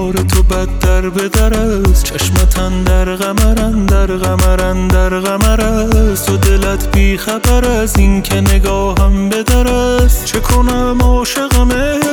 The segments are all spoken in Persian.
دیدار تو بد در به در است، چشمت در قمرن در قمر است. تو دلت بی خبر از این که نگاهم به در است. چه کنم عاشقم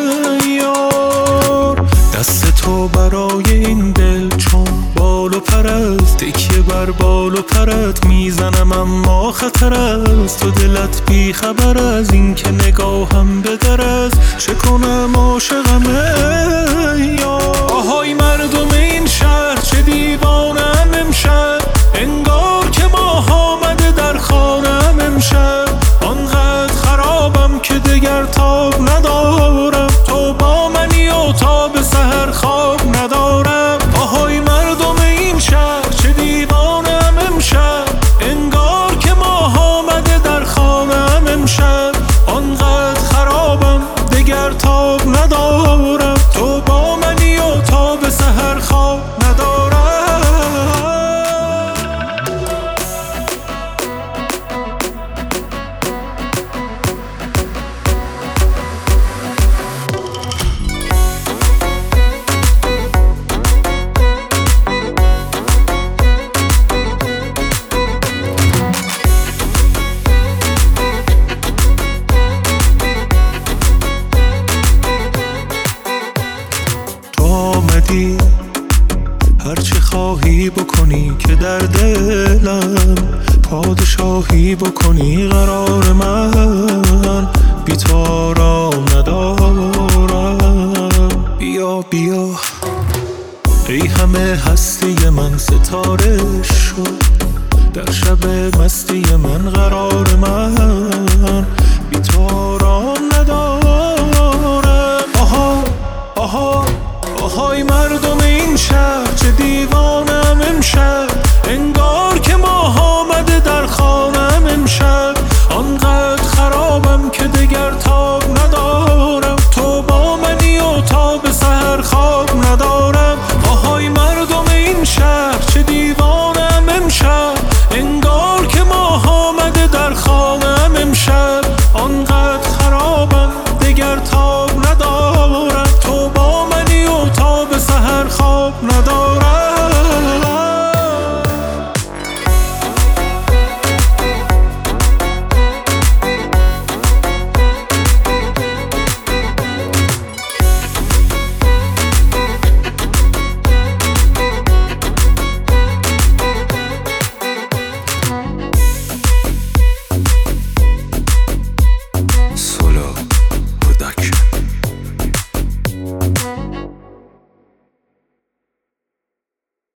یار، دست تو برای این دل چون بال و پر است. تکیه بر بال و پرت میزنم اما خطر است. تو دلت بی خبر از این که نگاهم به در است. چه کنم عاشقم یار. آهای مردم این شهر چه دیوانم امشب، انگار که ماه آمده در خانم امشب. آنقدر خرابم که دگر تاب ندارم، تو با منی و تا به سحر خواب ندارم. آهای مردم این شهر چه دیوانم امشب، انگار که ماه آمده در خانم امشب. آنقدر خرابم دگر تاب ندارم، تو با منی و تا به سحر خواب ندارم. هرچه خواهی بکنی که در دلم پادشاهی بکنی. قرار من بی تو آرام ندارم. بیا بیا ای همه هستی من، ستاره شد در شب مستی من. قرار من بی تو آرام ندارم. آها آها آهای مردم این شهر چه دیوانم امشب، انگار که ماه آمده در خانم امشب. آنقدر خرابم که دگر تاب ندارم، تو با منی و تا به سحر خواب ندارم. آهای مردم این شهر چه دیوانم امشب، انگار که ماه آمده در خانم امشب. آنقدر خرابم دگر تاب ندارم، تو با منی و تا به سحر خواب ندارم.